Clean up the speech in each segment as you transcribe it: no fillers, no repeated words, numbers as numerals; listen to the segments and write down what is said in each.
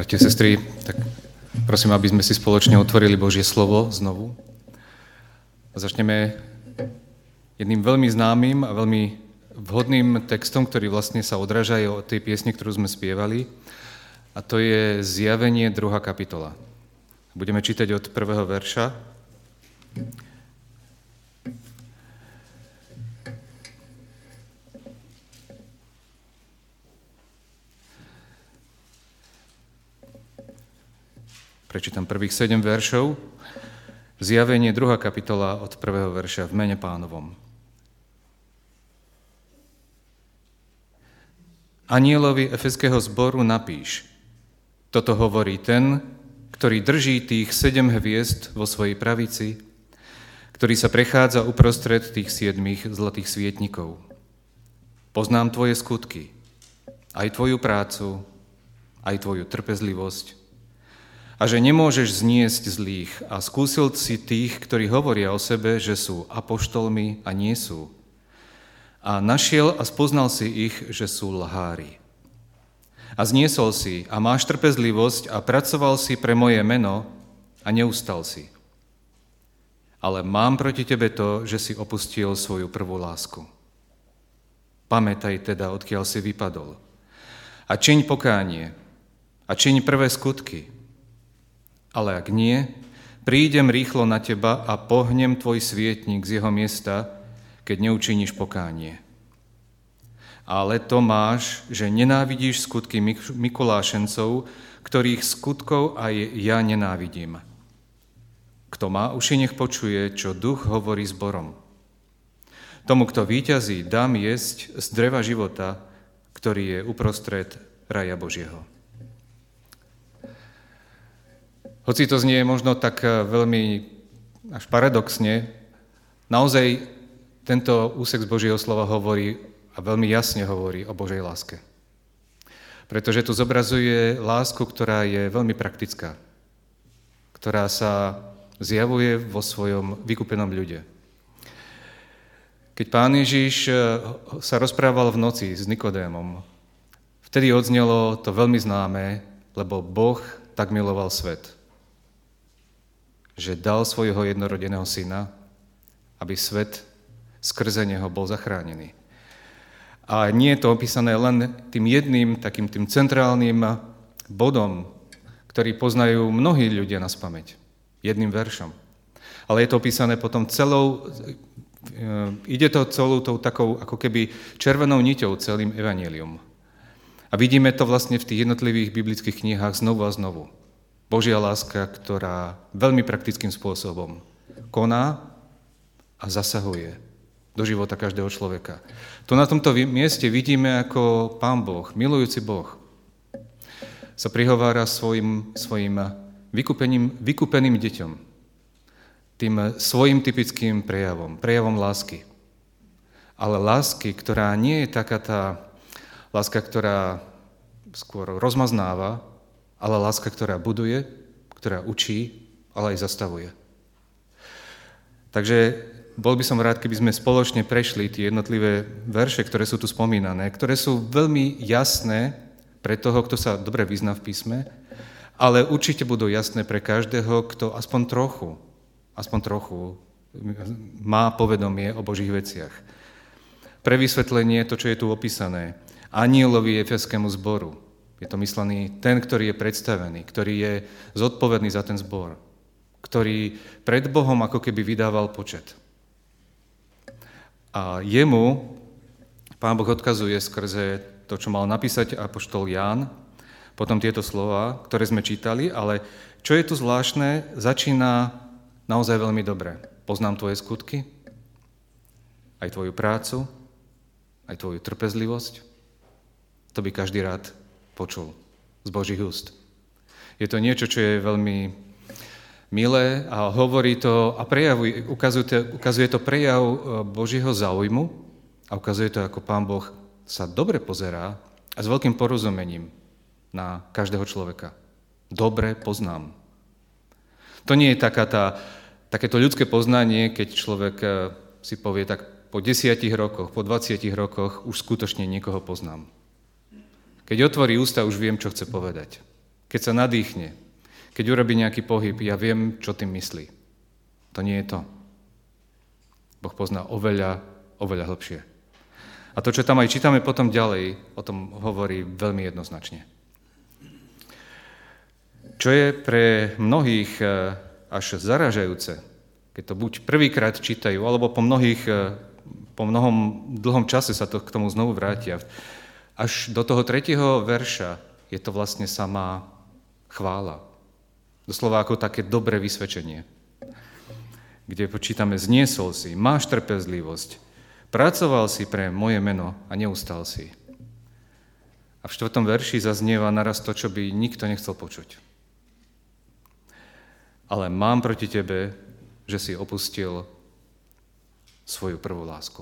Bratia, sestry, tak prosím, aby sme si spoločne otvorili Božie slovo znovu. A začneme jedným veľmi známym a veľmi vhodným textom, ktorý vlastne sa odráža aj od tej piesne, ktorú sme spievali. A to je Zjavenie 2. kapitola. Budeme čítať od 1. verša. Prečítam prvých 7 veršov. Zjavenie 2. kapitola od 1. verša v mene Pánovom. Anielovi Efeského zboru napíš: Toto hovorí ten, ktorý drží tých 7 hviezd vo svojej pravici, ktorý sa prechádza uprostred tých 7 zlatých svietnikov. Poznám tvoje skutky, aj tvoju prácu, aj tvoju trpezlivosť, a že nemôžeš zniesť zlých a skúsil si tých, ktorí hovoria o sebe, že sú apoštolmi a nie sú. A našiel a spoznal si ich, že sú lhári. A zniesol si a máš trpezlivosť a pracoval si pre moje meno a neustal si. Ale mám proti tebe to, že si opustil svoju prvú lásku. Pamätaj teda, odkiaľ si vypadol. A čiň pokánie a čiň prvé skutky. Ale ak nie, prídem rýchlo na teba a pohnem tvoj svietnik z jeho miesta, keď neučiníš pokánie. Ale to máš, že nenávidíš skutky Mikulášencov, ktorých skutkov aj ja nenávidím. Kto má uši, nech počuje, čo duch hovorí zborom. Tomu, kto víťazí, dám jesť z dreva života, ktorý je uprostred raja Božieho. Hoci to znie možno tak veľmi až paradoxne, naozaj tento úsek z Božieho slova hovorí a veľmi jasne hovorí o Božej láske. Pretože tu zobrazuje lásku, ktorá je veľmi praktická, ktorá sa zjavuje vo svojom vykúpenom ľude. Keď Pán Ježiš sa rozprával v noci s Nikodémom, vtedy odznelo to veľmi známe, lebo Boh tak miloval svet, že dal svojho jednorodeného syna, aby svet skrze neho bol zachránený. A nie je to opísané len tým jedným, takým tým centrálnym bodom, ktorý poznajú mnohí ľudia naspamäť, jedným veršom. Ale je to opísané potom ide to celou tou takou ako keby červenou niťou celým evanjelium. A vidíme to vlastne v tých jednotlivých biblických knihách znovu a znovu. Božia láska, ktorá veľmi praktickým spôsobom koná a zasahuje do života každého človeka. To na tomto mieste vidíme, ako Pán Boh, milujúci Boh, sa prihovára svojim vykúpeným deťom, tým svojim typickým prejavom lásky. Ale lásky, ktorá nie je taká tá láska, ktorá skôr rozmaznáva, ale láska, ktorá buduje, ktorá učí, ale aj zastavuje. Takže bol by som rád, keby sme spoločne prešli tie jednotlivé verše, ktoré sú tu spomínané, ktoré sú veľmi jasné pre toho, kto sa dobre vyzná v písme, ale určite budú jasné pre každého, kto aspoň trochu má povedomie o Božích veciach. Pre vysvetlenie to, čo je tu opísané. Anielovi Efeskému zboru. Je to myslený ten, ktorý je predstavený, ktorý je zodpovedný za ten zbor, ktorý pred Bohom ako keby vydával počet. A jemu Pán Boh odkazuje skrze to, čo mal napísať apoštol Ján, potom tieto slova, ktoré sme čítali, ale čo je tu zvláštne, začína naozaj veľmi dobre. Poznám tvoje skutky, aj tvoju prácu, aj tvoju trpezlivosť. To by každý rád počul z Božích úst. Je to niečo, čo je veľmi milé a hovorí to a ukazuje to prejav Božieho záujmu a ukazuje to, ako Pán Boh sa dobre pozerá a s veľkým porozumením na každého človeka. Dobre poznám. To nie je takéto ľudské poznanie, keď človek si povie, tak po 10 rokoch, po 20 rokoch už skutočne niekoho poznám. Keď otvorí ústa, už viem, čo chce povedať. keď sa nadýchne, keď urobí nejaký pohyb, ja viem, čo tým myslí. To nie je to. Boh pozná oveľa, oveľa hlbšie. A to, čo tam aj čítame potom ďalej, o tom hovorí veľmi jednoznačne. Čo je pre mnohých až zaražajúce, keď to buď prvýkrát čítajú, alebo po mnohom dlhom čase sa to k tomu znovu vrátia. Až do toho 3. verša je to vlastne samá chvála. Doslova ako také dobré vysvedčenie, kde počítame, zniesol si, máš trpezlivosť, pracoval si pre moje meno a neustal si. A v 4. verši zaznieva naraz to, čo by nikto nechcel počuť. Ale mám proti tebe, že si opustil svoju prvú lásku.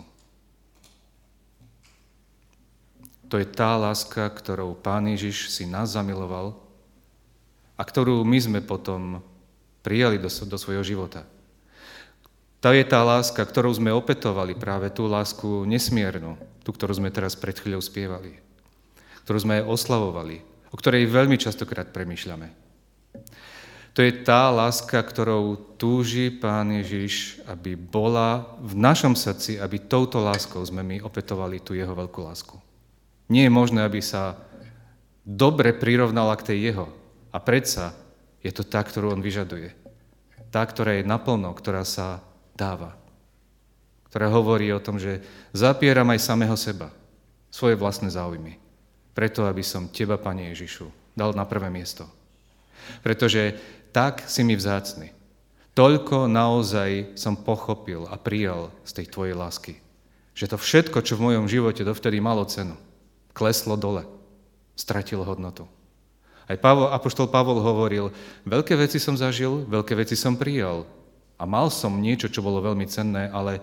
To je tá láska, ktorou Pán Ježiš si nás zamiloval a ktorú my sme potom prijali do svojho života. To je tá láska, ktorou sme opätovali práve tú lásku nesmiernu, tú, ktorú sme teraz pred chvíľou spievali, ktorú sme aj oslavovali, o ktorej veľmi častokrát premýšľame. To je tá láska, ktorou túži Pán Ježiš, aby bola v našom srdci, aby touto láskou sme my opätovali tú jeho veľkú lásku. Nie je možné, aby sa dobre prirovnala k tej jeho. A predsa je to tá, ktorú on vyžaduje. Tá, ktorá je naplno, ktorá sa dáva. Ktorá hovorí o tom, že zapieram aj samého seba, svoje vlastné záujmy. Preto, aby som teba, Pane Ježišu, dal na prvé miesto. Pretože tak si mi vzácny. Toľko naozaj som pochopil a prijal z tej tvojej lásky. Že to všetko, čo v mojom živote dovtedy malo cenu, kleslo dole, stratilo hodnotu. Aj apoštol Pavol hovoril, veľké veci som zažil, veľké veci som prijal a mal som niečo, čo bolo veľmi cenné, ale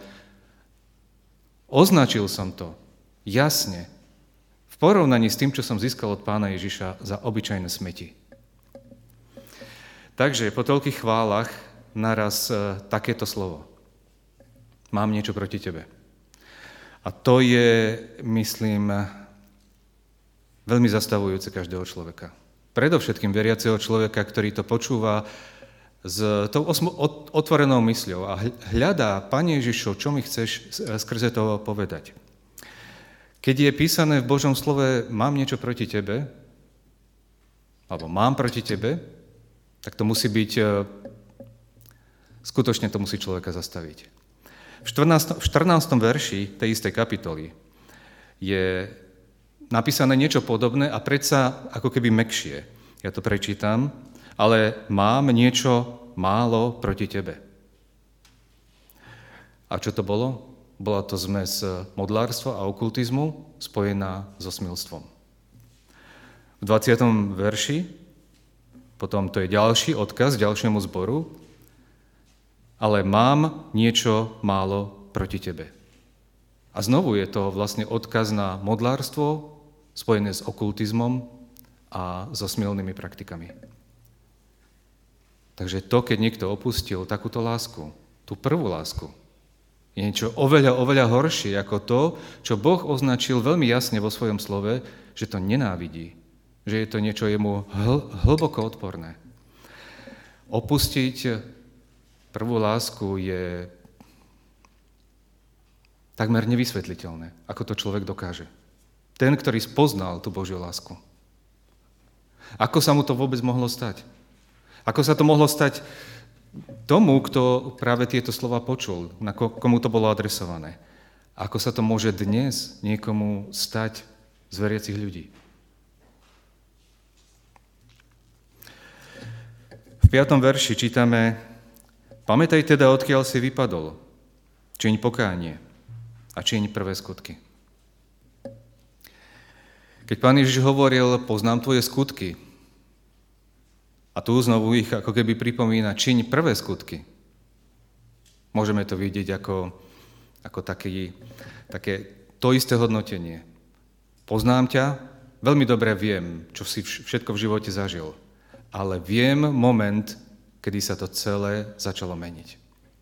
označil som to jasne v porovnaní s tým, čo som získal od Pána Ježiša za obyčajné smeti. Takže po toľkých chválach naraz takéto slovo. Mám niečo proti tebe. A to je, myslím, veľmi zastavujúce každého človeka. Predovšetkým veriaceho človeka, ktorý to počúva s tou otvorenou mysľou a hľadá, Pane Ježišu, čo mi chceš skrze toho povedať. Keď je písané v Božom slove, mám niečo proti tebe, alebo mám proti tebe, tak to musí byť, skutočne to musí človeka zastaviť. V 14. verši tej istej kapitoly je napísané niečo podobné a predsa ako keby mäkšie. Ja to prečítam, ale mám niečo málo proti tebe. A čo to bolo? Bola to zmes modlárstva a okultizmu spojená so smilstvom. V 20. verši potom to je ďalší odkaz ďalšiemu zboru, ale mám niečo málo proti tebe. A znovu je to vlastne odkaz na modlárstvo spojené s okultizmom a so smilnými praktikami. Takže to, keď niekto opustil takúto lásku, tú prvú lásku, je niečo oveľa, oveľa horšie ako to, čo Boh označil veľmi jasne vo svojom slove, že to nenávidí. Že je to niečo jemu hlboko odporné. Opustiť prvú lásku je takmer nevysvetliteľné, ako to človek dokáže. Ten, ktorý spoznal tú Božiu lásku. Ako sa mu to vôbec mohlo stať? Ako sa to mohlo stať tomu, kto práve tieto slova počul, na komu to bolo adresované? Ako sa to môže dnes niekomu stať z veriacich ľudí? V 5. verši čítame, pamätaj teda, odkiaľ si vypadol, čiň pokánie a čiň prvé skutky. Keď Pán Ježiš hovoril, poznám tvoje skutky, a tu znovu ich ako keby pripomína, čiň prvé skutky, môžeme to vidieť ako také to isté hodnotenie. Poznám ťa, veľmi dobre viem, čo si všetko v živote zažil, ale viem moment, kedy sa to celé začalo meniť.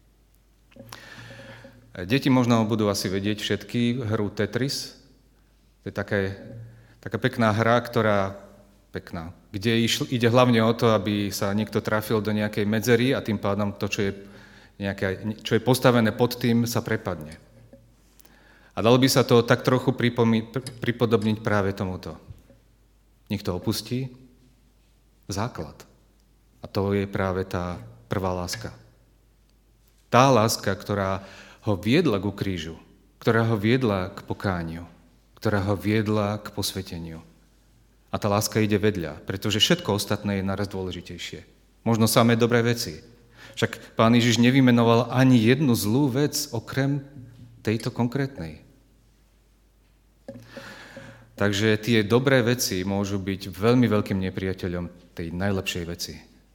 Deti možno budú asi vedieť všetky hru Tetris. To je taká pekná hra, ktorá pekná, kde ide hlavne o to, aby sa niekto trafil do nejakej medzery a tým pádom to, čo je postavené pod tým, sa prepadne. A dalo by sa to tak trochu pripodobniť práve tomuto. Niekto opustí základ. A to je práve tá prvá láska. Tá láska, ktorá ho viedla ku krížu, ktorá ho viedla k pokániu, ktorá ho viedla k posveteniu. A tá láska ide vedľa, pretože všetko ostatné je naraz dôležitejšie. Možno samé dobré veci. Však Pán Ježiš nevymenoval ani jednu zlú vec okrem tejto konkrétnej. Takže tie dobré veci môžu byť veľmi veľkým nepriateľom tej najlepšej veci.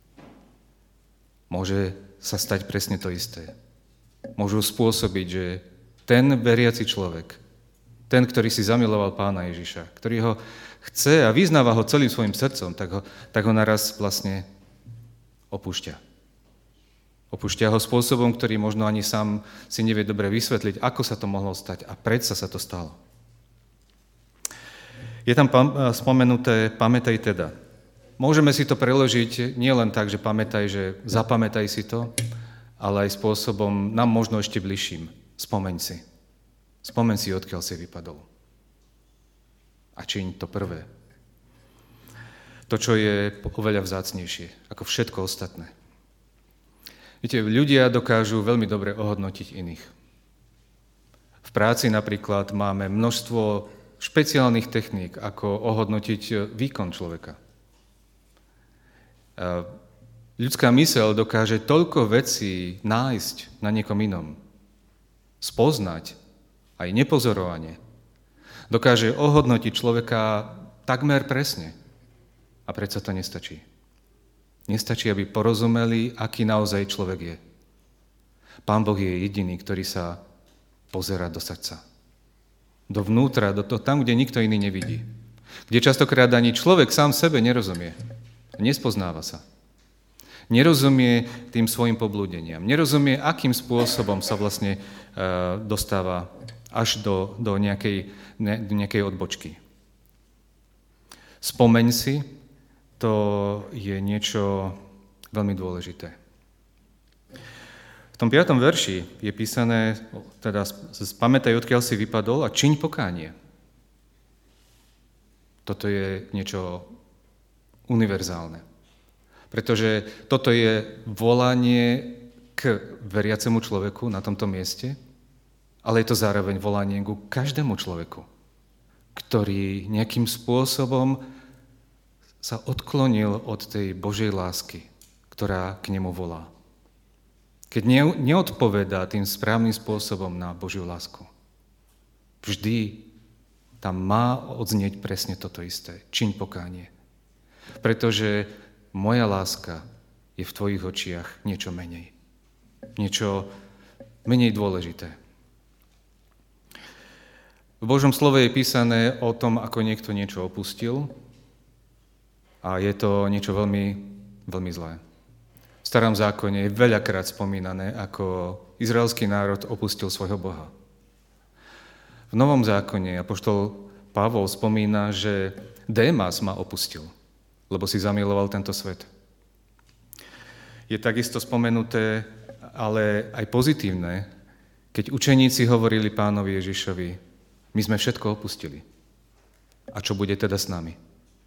Môže sa stať presne to isté. Môžu spôsobiť, že ten veriaci človek, ten, ktorý si zamiloval Pána Ježiša, ktorý ho chce a vyznáva ho celým svojim srdcom, tak ho naraz vlastne opúšťa. Opúšťa ho spôsobom, ktorý možno ani sám si nevie dobre vysvetliť, ako sa to mohlo stať a predsa sa to stalo. Je tam spomenuté pamätaj teda. Môžeme si to preložiť nie len tak, že pamätaj, že zapamätaj si to, ale aj spôsobom nám možno ešte bližším. Spomeň si. Spomeň si, odkiaľ si vypadol. A čiň to prvé. To, čo je oveľa vzácnejšie, ako všetko ostatné. Viete, ľudia dokážu veľmi dobre ohodnotiť iných. V práci napríklad máme množstvo špeciálnych techník, ako ohodnotiť výkon človeka. Ľudská myseľ dokáže toľko vecí nájsť na niekom inom. Spoznať, aj nepozorovanie. Dokáže ohodnotiť človeka takmer presne. A predsa to nestačí. Nestačí, aby porozumeli, aký naozaj človek je. Pán Boh je jediný, ktorý sa pozerá do srdca. Dovnútra, tam, kde nikto iný nevidí. Kde častokrát ani človek sám sebe nerozumie. Nespoznáva sa. Nerozumie tým svojim poblúdeniam. Nerozumie, akým spôsobom sa vlastne dostáva až do nejakej odbočky. Spomeň si, to je niečo veľmi dôležité. V tom 5. verši je písané, teda pamätaj, odkiaľ si vypadol a čiň pokánie. Toto je niečo univerzálne. Pretože toto je volanie k veriacemu človeku na tomto mieste, ale je to zároveň volanie ku každému človeku, ktorý nejakým spôsobom sa odklonil od tej Božej lásky, ktorá k nemu volá. Keď neodpovedá tým správnym spôsobom na Božiu lásku. Vždy tam má odznieť presne toto isté. Čiň pokánie. Pretože moja láska je v tvojich očiach niečo menej. Niečo menej dôležité. V Božom slove je písané o tom, ako niekto niečo opustil a je to niečo veľmi, veľmi zlé. V Starom zákone je veľakrát spomínané, ako izraelský národ opustil svojho Boha. V Novom zákone apoštol Pavol spomína, že Démas ma opustil, lebo si zamiloval tento svet. Je takisto spomenuté, ale aj pozitívne, keď učeníci hovorili Pánovi Ježišovi, my sme všetko opustili. A čo bude teda s nami?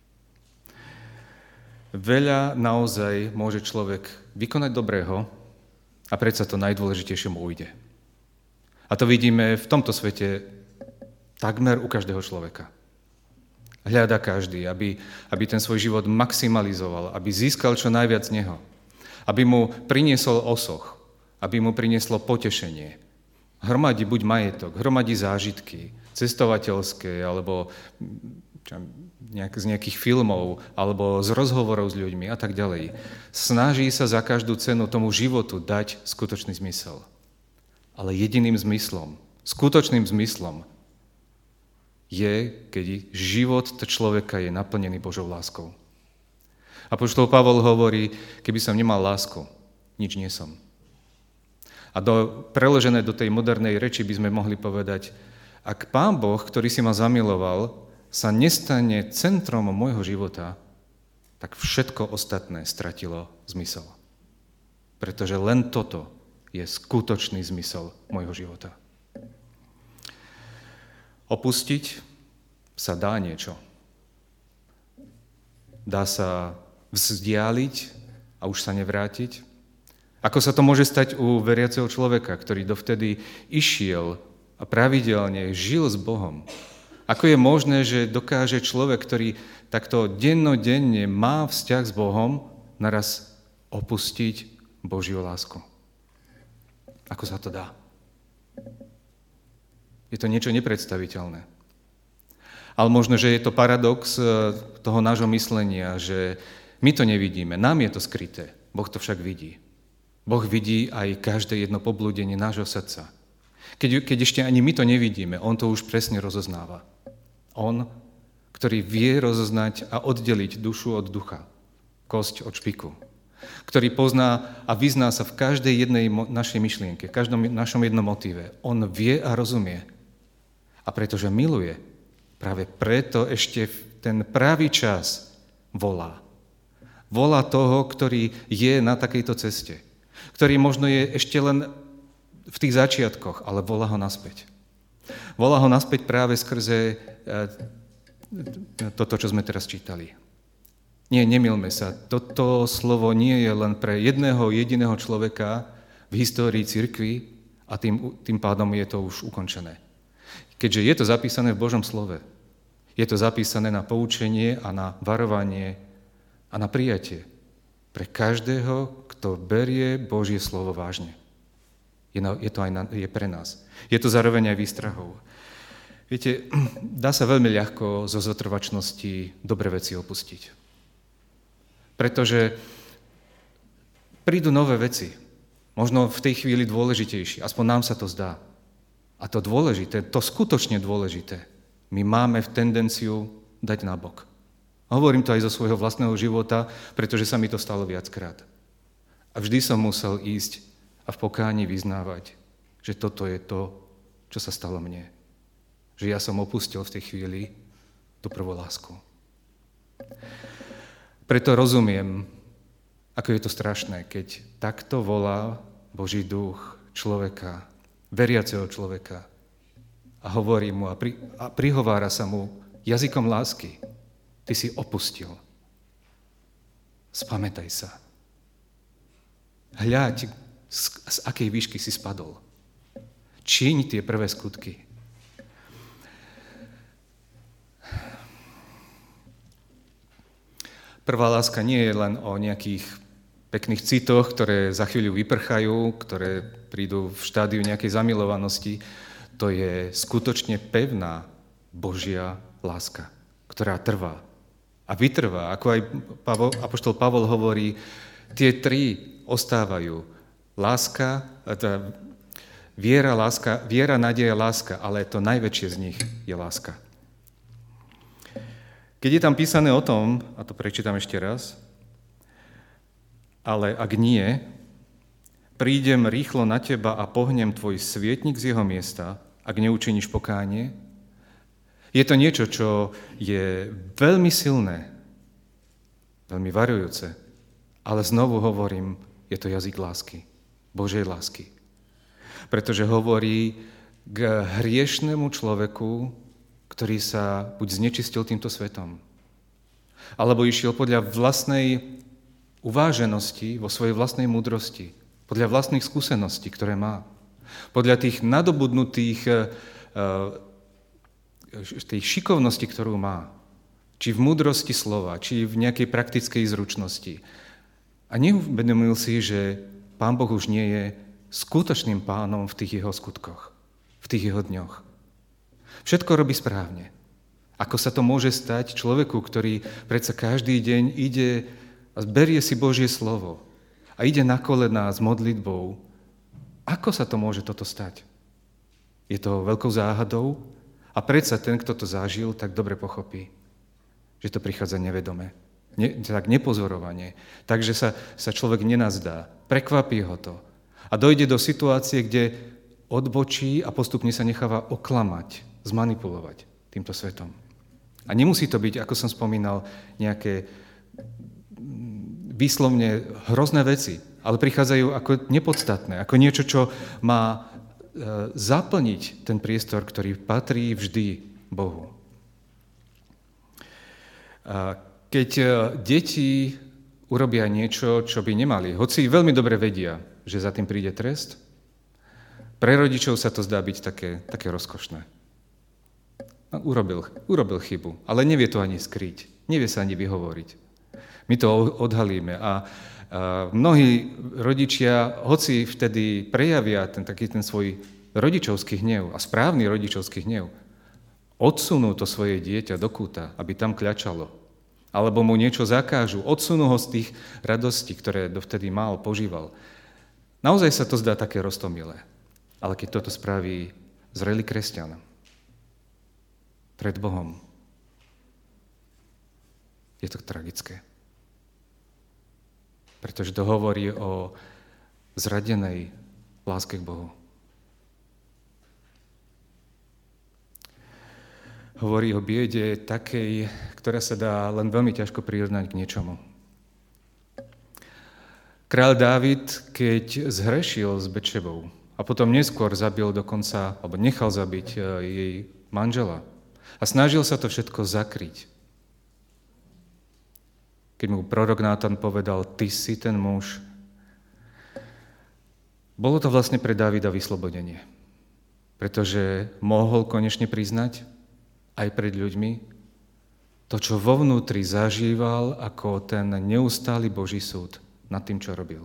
Veľa naozaj môže človek vykonať dobrého a predsa to najdôležitejšie mu ujde. A to vidíme v tomto svete takmer u každého človeka. Hľada každý, aby ten svoj život maximalizoval, aby získal čo najviac z neho, aby mu priniesol osoch, aby mu prinieslo potešenie. Hromadí buď majetok, hromadí zážitky, cestovateľské, alebo z nejakých filmov, alebo z rozhovorov s ľuďmi a tak ďalej. Snaží sa za každú cenu tomu životu dať skutočný zmysel. Ale jediným zmyslom, skutočným zmyslom je, keď život človeka je naplnený Božou láskou. Apoštol Pavol hovorí, keby som nemal lásku, nič nie som. A preložené do tej modernej reči by sme mohli povedať, ak Pán Boh, ktorý si ma zamiloval, sa nestane centrom môjho života, tak všetko ostatné stratilo zmysel. Pretože len toto je skutočný zmysel môjho života. Opustiť sa dá niečo. Dá sa vzdialiť a už sa nevrátiť. Ako sa to môže stať u veriaceho človeka, ktorý dovtedy išiel a pravidelne žil s Bohom? Ako je možné, že dokáže človek, ktorý takto dennodenne má vzťah s Bohom, naraz opustiť Božiu lásku? Ako sa to dá? Je to niečo nepredstaviteľné. Ale možno, že je to paradox toho nášho myslenia, že my to nevidíme, nám je to skryté, Boh to však vidí. Boh vidí aj každé jedno poblúdenie nášho srdca. Keď ešte ani my to nevidíme, on to už presne rozoznáva. On, ktorý vie rozoznať a oddeliť dušu od ducha, kosť od špiku, ktorý pozná a vyzná sa v každej jednej našej myšlienke, v každom našom jednom motíve. On vie a rozumie. A pretože miluje, práve preto ešte v ten pravý čas volá. Volá toho, ktorý je na takejto ceste, ktorý možno je ešte len v tých začiatkoch, ale volá ho naspäť. Volá ho naspäť práve skrze toto, čo sme teraz čítali. Nie, nemilme sa. Toto slovo nie je len pre jedného jediného človeka v histórii cirkvi a tým pádom je to už ukončené. Keďže je to zapísané v Božom slove, je to zapísané na poučenie a na varovanie a na prijatie pre každého, kto berie Božie slovo vážne. Je pre nás. Je to zároveň aj výstrahou. Viete, dá sa veľmi ľahko zo zotrvačnosti dobre veci opustiť. Pretože prídu nové veci, možno v tej chvíli dôležitejšie, aspoň nám sa to zdá. A to dôležité, to skutočne dôležité, my máme v tendenciu dať nabok. Hovorím to aj zo svojho vlastného života, pretože sa mi to stalo viackrát. A vždy som musel ísť a v pokáni vyznávať, že toto je to, čo sa stalo mne. Že ja som opustil v tej chvíli tú prvú lásku. Preto rozumiem, ako je to strašné, keď takto volá Boží duch človeka, veriaceho človeka a hovorí mu a prihovára sa mu jazykom lásky. Ty si opustil. Spamätaj sa. Hľaď, z akej výšky si spadol. Čiň tie prvé skutky. Prvá láska nie je len o nejakých pekných citoch, ktoré za chvíľu vyprchajú, ktoré prídu v štádiu nejakej zamilovanosti. To je skutočne pevná Božia láska, ktorá trvá a vytrvá. Ako aj apoštol Pavol hovorí, tie tri ostávajú. Láska, viera, nádeja, láska, ale to najväčšie z nich je láska. Keď je tam písané o tom, a to prečítam ešte raz, ale ak nie, prídem rýchlo na teba a pohnem tvoj svietnik z jeho miesta, ak neučiníš pokánie. Je to niečo, čo je veľmi silné, veľmi varujúce, ale znovu hovorím, je to jazyk lásky, Božej lásky. Pretože hovorí k hriešnému človeku, ktorý sa buď znečistil týmto svetom, alebo išiel podľa vlastnej uváženosti, vo svojej vlastnej múdrosti, podľa vlastných skúseností, ktoré má, podľa tých nadobudnutých tej šikovnosti, ktorú má, či v múdrosti slova, či v nejakej praktickej zručnosti. A neuvedomil si, že Pán Boh už nie je skutočným pánom v tých jeho skutkoch, v tých jeho dňoch. Všetko robí správne. Ako sa to môže stať človeku, ktorý predsa každý deň ide a berie si Božie slovo a ide na kolená s modlitbou? Ako sa to môže toto stať? Je to veľkou záhadou a predsa ten, kto to zažil, tak dobre pochopí, že to prichádza nevedome, tak nepozorovane, takže sa človek nenazdá, prekvapí ho to a dojde do situácie, kde odbočí a postupne sa necháva oklamať, zmanipulovať týmto svetom. A nemusí to byť, ako som spomínal, nejaké výslovne hrozné veci, ale prichádzajú ako nepodstatné, ako niečo, čo má zaplniť ten priestor, ktorý patrí vždy Bohu. Keď deti urobia niečo, čo by nemali, hoci veľmi dobre vedia, že za tým príde trest, pre rodičov sa to zdá byť také rozkošné. Urobil chybu, ale nevie to ani skryť, nevie sa ani vyhovoriť. My to odhalíme a mnohí rodičia, hoci vtedy prejavia ten svoj rodičovský hnev a správny rodičovský hnev, odsunú to svoje dieťa do kúta, aby tam kľačalo, alebo mu niečo zakážu, odsunú ho z tých radostí, ktoré dovtedy požíval. Naozaj sa to zdá také roztomilé, ale keď toto spraví zrelý kresťan pred Bohom, je to tragické. Pretože to hovorí o zradenej láske k Bohu. Hovorí o biede takej, ktorá sa dá len veľmi ťažko prirovnať k niečomu. Kráľ Dávid, keď zhrešil s Betšebou a potom neskôr zabil dokonca, alebo nechal zabiť jej manžela a snažil sa to všetko zakryť. Keď mu prorok Nátan povedal, ty si ten muž, bolo to vlastne pre Dávida vyslobodenie. Pretože mohol konečne priznať aj pred ľuďmi to, čo vo vnútri zažíval ako ten neustály Boží súd nad tým, čo robil.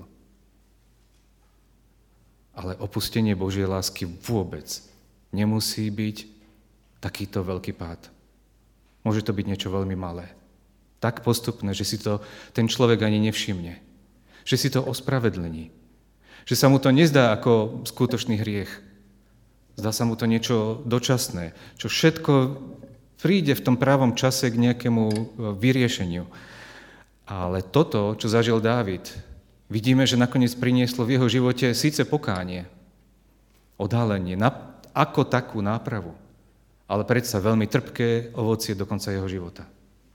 Ale opustenie Božej lásky vôbec nemusí byť takýto veľký pád. Môže to byť niečo veľmi malé. Tak postupné, že si to ten človek ani nevšimne. Že si to ospravedlní. Že sa mu to nezdá ako skutočný hriech. Zdá sa mu to niečo dočasné, čo všetko príde v tom právom čase k nejakému vyriešeniu. Ale toto, čo zažil Dávid, vidíme, že nakoniec prinieslo v jeho živote síce pokánie, odhalenie, ako takú nápravu, ale predsa veľmi trpké ovocie do konca jeho života.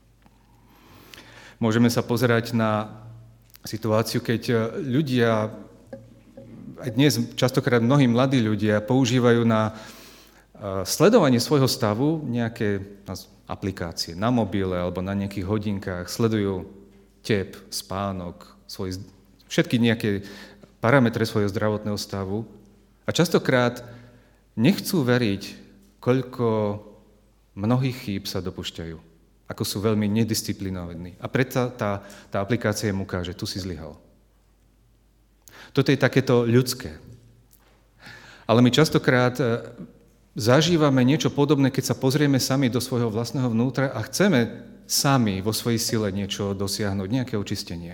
Môžeme sa pozerať na situáciu, keď ľudia, aj dnes častokrát mnohí mladí ľudia používajú na sledovanie svojho stavu nejaké aplikácie na mobile alebo na nejakých hodinkách, sledujú tep, spánok, všetky nejaké parametre svojho zdravotného stavu a častokrát nechcú veriť, koľko mnohých chýb sa dopúšťajú, ako sú veľmi nedisciplinovaní. A preto tá aplikácia im ukáže, tu si zlyhal. Toto je takéto ľudské. Ale my častokrát zažívame niečo podobné, keď sa pozrieme sami do svojho vlastného vnútra a chceme sami vo svojej sile niečo dosiahnuť, nejaké očistenie.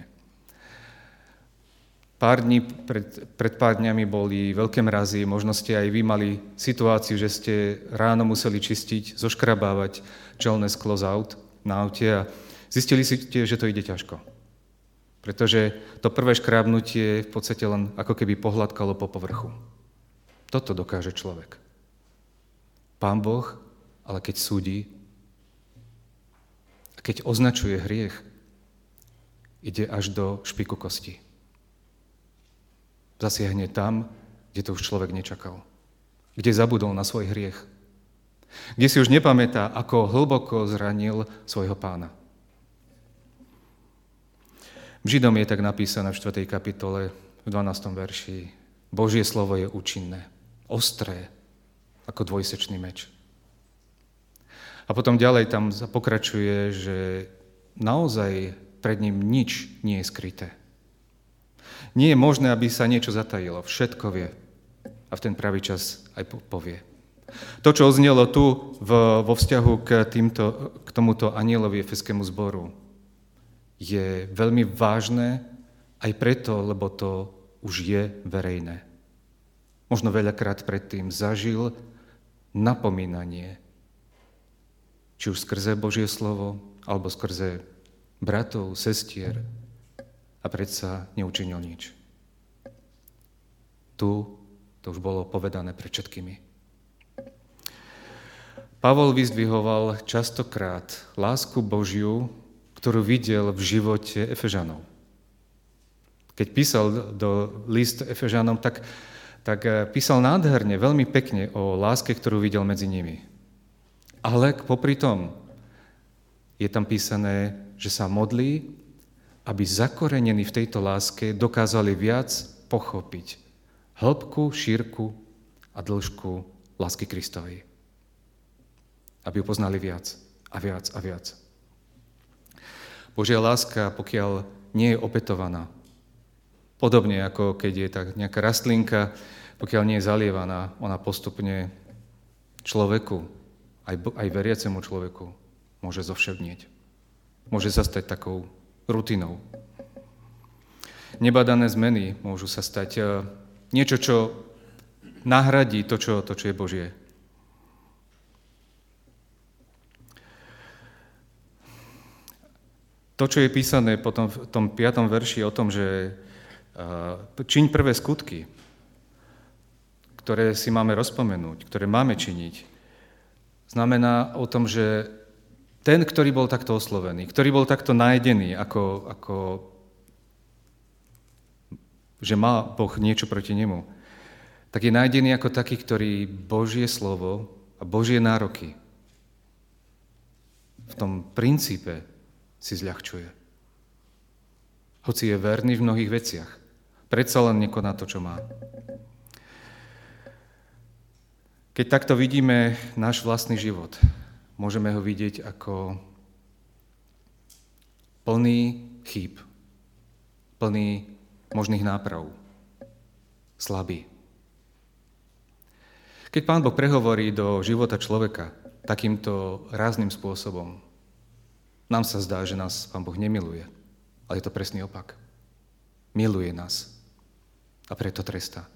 Pred pár dňami boli veľké mrazy, možno ste aj vy mali situáciu, že ste ráno museli čistiť, zoškrabávať čelné sklo z aut, na aute a zistili ste, že to ide ťažko. Pretože to prvé škrábnutie v podstate len ako keby pohľadkalo po povrchu. Toto dokáže človek. Pán Boh, ale keď súdi, a keď označuje hriech, ide až do špiku kosti. Zasiahne tam, kde to už človek nečakal. Kde zabudol na svoj hriech. Kde si už nepamätá, ako hlboko zranil svojho pána. Židom je tak napísané v 4. kapitole, v 12. verši. Božie slovo je účinné, ostré, ako dvojsečný meč. A potom ďalej tam pokračuje, že naozaj pred ním nič nie je skryté. Nie je možné, aby sa niečo zatajilo. Všetko vie. A v ten pravý čas aj povie. To, čo oznelo tu vo vzťahu k tomuto anjelovi efeskému zboru, je veľmi vážne aj preto, lebo to už je verejné. Možno veľakrát predtým zažil napomínanie, či už skrze Božie slovo, alebo skrze bratov, sestier, a predsa neučinil nič. Tu to už bolo povedané pred všetkými. Pavol vyzdvihoval častokrát lásku Božiu, ktorú videl v živote Efežanov. Keď písal do list Efežanom, tak písal nádherne, veľmi pekne o láske, ktorú videl medzi nimi. Ale popri tom je tam písané, že sa modlí, aby zakorenení v tejto láske dokázali viac pochopiť hĺbku, šírku a dĺžku lásky Kristovej. Aby ju poznali viac a viac a viac. Božia láska, pokiaľ nie je opätovaná, podobne ako keď je tak nejaká rastlinka, pokiaľ nie je zalievaná, ona postupne človeku, aj veriacemu človeku, môže zovšednieť. Môže sa stať takou rutinou. Nebadané zmeny môžu sa stať niečo, čo nahradí to, čo je Božie. To, čo je písané potom v tom 5. verši o tom, že čiň prvé skutky, ktoré si máme rozpomenúť, ktoré máme činiť, znamená o tom, že ten, ktorý bol takto oslovený, ktorý bol takto nájdený, ako že má Boh niečo proti nemu, tak je nájdený ako taký, ktorý Božie slovo a Božie nároky v tom princípe si zľahčuje. Hoci je verný v mnohých veciach, predsa len nekoná to, čo má. Keď takto vidíme náš vlastný život, môžeme ho vidieť ako plný chýb, plný možných náprav, slabý. Keď Pán Boh prehovorí do života človeka takýmto rázným spôsobom, nám sa zdá, že nás Pán Boh nemiluje, ale je to presný opak. Miluje nás a preto trestá.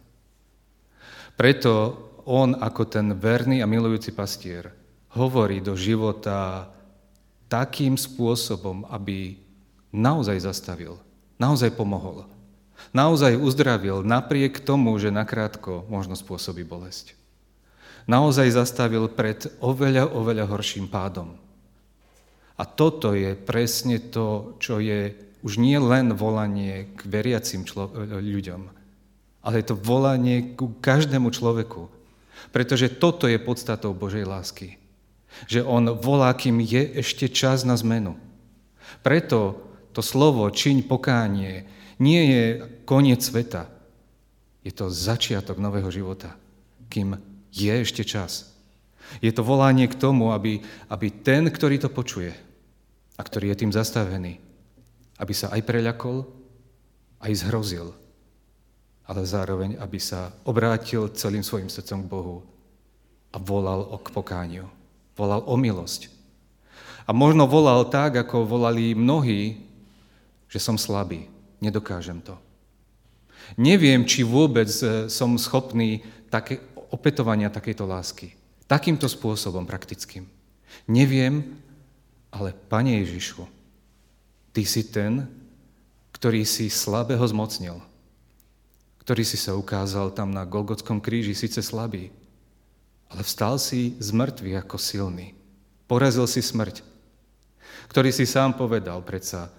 Preto on ako ten verný a milujúci pastier hovorí do života takým spôsobom, aby naozaj zastavil, naozaj pomohol, naozaj uzdravil napriek tomu, že nakrátko možno spôsobí bolesť. Naozaj zastavil pred oveľa, oveľa horším pádom. A toto je presne to, čo je už nie len volanie k veriacim ľuďom, ale je to volanie ku každému človeku. Pretože toto je podstatou Božej lásky. Že on volá, kým je ešte čas na zmenu. Preto to slovo čiň pokánie nie je koniec sveta. Je to začiatok nového života, kým je ešte čas. Je to volanie k tomu, aby ten, ktorý to počuje a ktorý je tým zastavený, aby sa aj preľakol, aj zhrozil, ale zároveň, aby sa obrátil celým svojim srdcom k Bohu a volal k pokániu. Volal o milosť. A možno volal tak, ako volali mnohí, že som slabý, nedokážem to. Neviem, či vôbec som schopný opätovania takejto lásky. Takýmto spôsobom praktickým. Neviem, ale Pane Ježišu, Ty si ten, ktorý si slabého zmocnil, ktorý si sa ukázal tam na Golgotskom kríži, síce slabý, ale vstal si z mŕtvych ako silný. Porazil si smrť, ktorý si sám povedal predsa,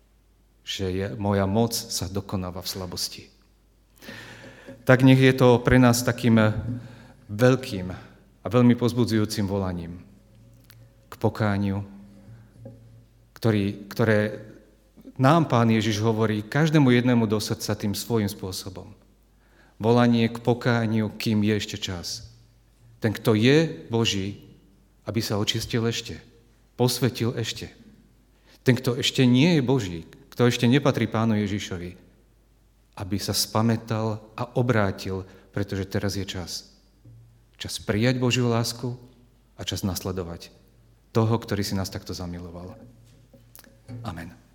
že moja moc sa dokonáva v slabosti. Tak nech je to pre nás takým veľkým a veľmi povzbudzujúcim volaním k pokániu, ktoré nám Pán Ježiš hovorí každému jednému do srdca tým svojím spôsobom. Volanie k pokániu, kým je ešte čas. Ten, kto je Boží, aby sa očistil ešte, posvetil ešte. Ten, kto ešte nie je Boží, kto ešte nepatrí Pánu Ježišovi, aby sa spamätal a obrátil, pretože teraz je čas. Čas prijať Božiu lásku a čas nasledovať toho, ktorý si nás takto zamiloval. Amen.